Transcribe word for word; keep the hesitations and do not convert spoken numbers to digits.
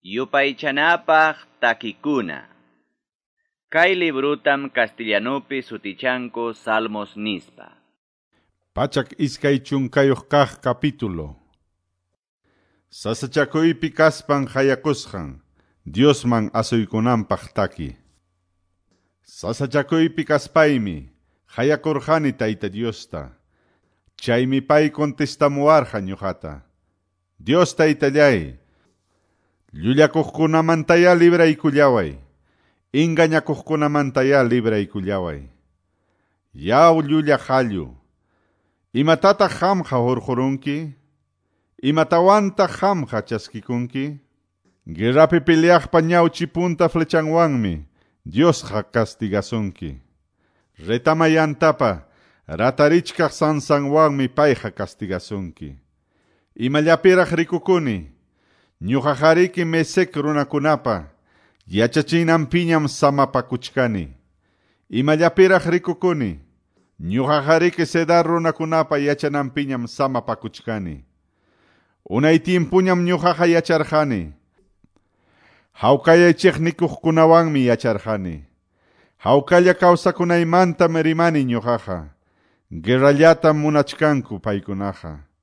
Yupaychanapaq takikuna. Kay librutam castellanopi sutichanku Salmos nispa. Pachak iskay chunkayuq kaq capítulo. Sasachakuypi kaspan hayakusqan, Diosman asuykunanpaq taki. Sasachakuypi kaspaymi, hayakurqani Tayta Diosta. Chaymi pay contestamuarqa ñuqata. Dios Taytallay, llullakuqkunamantaya libraykullaway. Ingañakuqkunamantaya libraykullaway. Yaw llulla hallu, imatataq qamqa hurqurunki? Imatawantaq qamqa chaskikunki? Guerrapi peleaqpa ñawchi punta flechanwanmi Diosqa castigasunki. Retamayantapa ratarichkaq sansanwanmi payqa castigasunki. Imallapiraq rikukuni, ñuqaqariki Mesec runakunapa yachachinanpiñam samapakuchkani. Imallapiraq rikukuni, ñuqaqariki Cedar runakunapa yachananpiñam samapakuchkani. Unay tiempuñam ñuqaqa yacharqani. Hawkayaychiqnikuqkunawanmi yacharqani. Hawkalla kawsakunaymanta rimani ñuqaqa. Guerrallatam munachkanku paykunaqa.